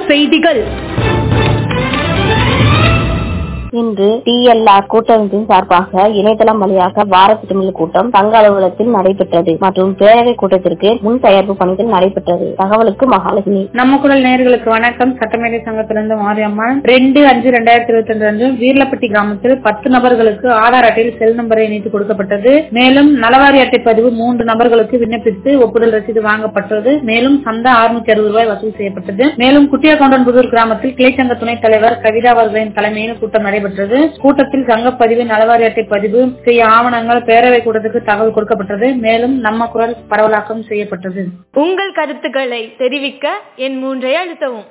செய்திகள். இன்று TLR கூட்டமைப்பின் சார்பாக இணையதளம் வழியாக வார திட்டமிடல் கூட்டம் சங்க அலுவலகத்தில் நடைபெற்றது மற்றும் பேரவை கூட்டத்திற்கு முன் தயாரிப்பு பணிகள் நடைபெற்றது. தகவலுக்கு மகாலட்சுமி. நம்ம குரல் நேயர்களுக்கு வணக்கம். சட்டமேதை சங்கத்திலிருந்து மாரியம்மன். 2/5/2022 அன்று வீர்லப்பட்டி கிராமத்தில் 10 நபர்களுக்கு ஆதார் அட்டையில் செல் நம்பரை இணைத்து கொடுக்கப்பட்டது. மேலும் நலவாரி அட்டை பதிவு 3 நபர்களுக்கு விண்ணப்பித்து ஒப்புதல் ரசீது வாங்கப்பட்டது. மேலும் சந்தா 660 ரூபாய் வசூல் செய்யப்பட்டது. மேலும் குட்டியாகவுண்டன்புதூர் கிராமத்தில் கிளைச்சங்க துணைத் தலைவர் கவிதா அவர்களின் தலைமையில் கூட்டம் நடைபெற்றது. கூட்டத்தில் சங்கப்பதிவு நலவாரி அட்டை பதிவு செய்ய ஆவணங்கள் பேரவை கூட்டத்துக்கு தகவல் கொடுக்கப்பட்டது. மேலும் நம்ம குரல் பரவலாக்கம் செய்யப்பட்டது. உங்கள் கருத்துக்களை தெரிவிக்க என் 3 அழுத்தவும்.